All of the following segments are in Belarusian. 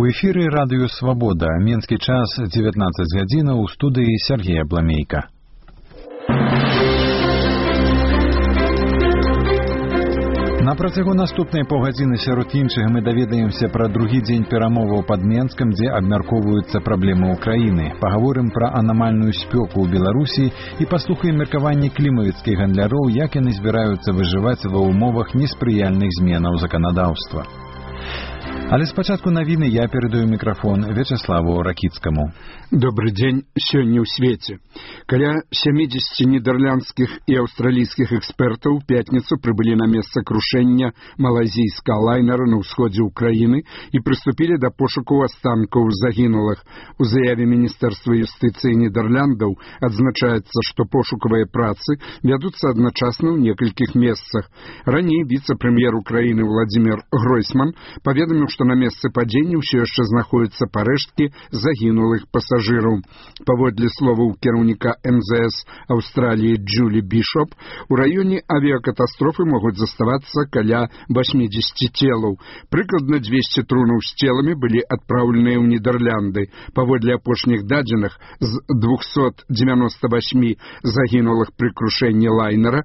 У эфіры радыё «Свабода». Менскі час 19 гадзінаў, у студыі Сергея Бламейка. На працягу наступнай паўгадзіны сярод іншага мы даведаемся пра другі дзень перамоваў пад Менскам, дзе абмяркоўваюцца праблемы ўкраіны. Пагаворым пра анамальную спёку ў Беларусі і паслухаем меркаванні клімавіцкіх гандляроў, як яны збіраюцца выжываць ва ўмовах неспрыяльных зменаў заканадаўства. Але спачатку навіны я перадаю мікрафон Вячеславу Ракіцкаму. Добрый день. Сёння ў свеце. Каля 70 нідерландскіх і аўстралійскіх экспертаў у пятніцу прыбылі на месца крушэння малайзійскага лайнера на ўсходзе ўкраіны і прыступілі да пошукаў астанкаў загінулых. У заяве Міністэрства юстыцыі Нідерландаў адзначаецца, што пошукавыя працы вядуцца адначасна ў некалькіх месцах. Раней віцэ-прэм'ер Украіны Владзімір Гройсман паведаміў, што на месцы падзення ўсё яшчэ знаходзяцца парэшткі загінулых пасажыраў. Паводле словаў кіраўніка МЗС Аўстраліі Джулі Бішоп, у раёне авіякатастрофы могуць заставацца каля 80 целаў. Прыкладна 200 трунаў з целамі былі адпраўленыя ў Нідерланды. Паводле апошніх дадзеных, з 298 загінулых пры крушэнні лайнера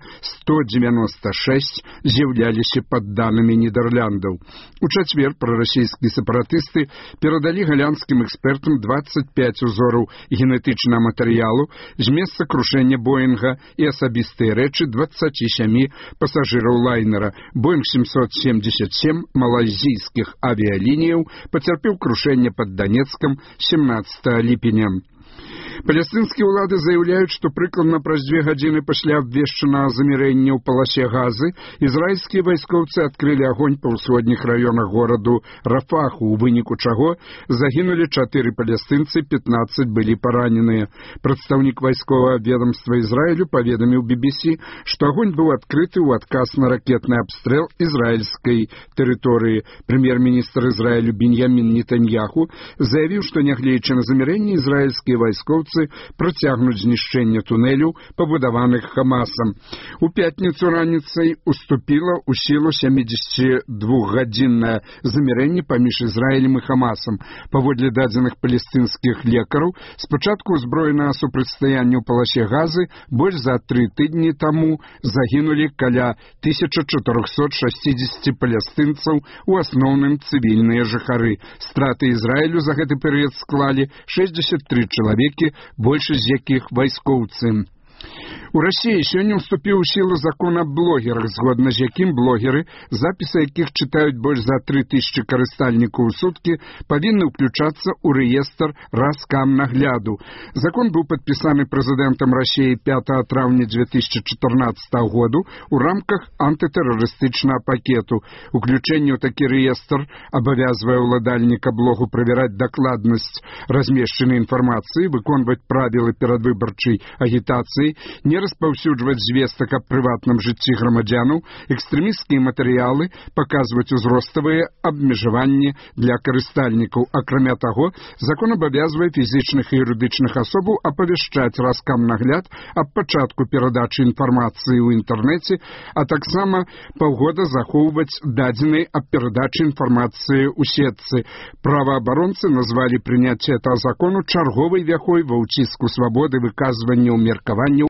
196 з'яўляліся падданымі Нідерландаў. У чацвер прарасійскія сепаратысты перадалі галандскім экспертам 25 узораў генетычнага матэрыялу з месца крушэння Боінга і асабістыя рэчы 27 пасажыраў лайнера. Боінг 777 малайзійскіх авіялініяў пацярпеў крушэнне пад Данецкам 17 ліпеня. Палестынскія ўлады заяўляюць, што прыкладна праз 2 гадзіны пасля абвешчанага замірэння ў паласе Газы ізраільскія вайскоўцы адкрылі агонь па ўсходніх раёнах гораду Рафаху, у выніку чаго загінулі 4 палестынцы, 15 былі параненыя. Прадстаўнік вайсковага ведамства Ізраілю паведаміў BBC, што агонь быў адкрыты ў адказ на ракетны абстрэл ізраільскай тэрыторыі. Прэм'ер-міністр Ізраілю Беньямін Нетаньяху заявіў, што нягледзячы на замірэнне ізраільскія вайскоўцы працягнуць знішчэнне тунэлю, пабудаваных Хамасам. У пятніцу раніцай уступіла ў сілу 72-гадзіннае замірэнне паміж Ізраілем і Хамасам. Паводле дадзеных палестынскіх лекараў, спачатку ўзброенага супрацьстаяння ў паласе Газы больш за 3 тыдні таму загінулі каля 1460 палестынцаў, у асноўным цывільныя жыхары. Страты Ізраілю за гэты перыяд склалі 63 чалавекі, большасць з якіх вайскоўцы. У Расіі сёння ўступіў у сілу закон аб блогерах, згодна з якім блогеры, запісы якіх чытаюць больш за 3000 карыстальнікаў у суткі, павінны ўключацца ў рэестр Раскам нагляду. Закон быў падпісаны прэзідэнтам Расіі 5 траўня 2014 году ў рамках антытэрарыстычнага пакету. Уключэнне ў такі рэестр абавязвае ўладальніка блогу правяраць дакладнасць размешчанай інфармацыі, выконваць правілы перадвыбарчай агітацыі, не распаўсюджваць звестак аб прыватным жыцці грамадзянаў, экстрэмісцкія матэрыялы, паказваць узроставыя абмежаванні для карыстальнікаў. Акрамя таго, закон абавязвае фізічных і юрыдычных асобаў апавяшчаць Раскам нагляд аб пачатку перадачы інфармацыі ў інтэрнэце, а таксама паўгода захоўваць дадзеныя аб перадачы інфармацыі ў сетцы. Праваабаронцы назвалі прыняцце этого закону чарговай вяхой ва ўціску свабоды выказванняў меркаванняў